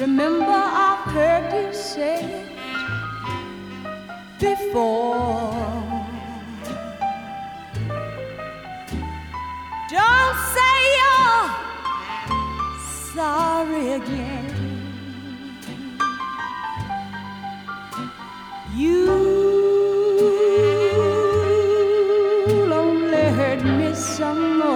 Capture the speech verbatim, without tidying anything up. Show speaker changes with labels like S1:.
S1: Remember, I've heard you say it before. Don't say you're sorry again. You'll only hurt me some more.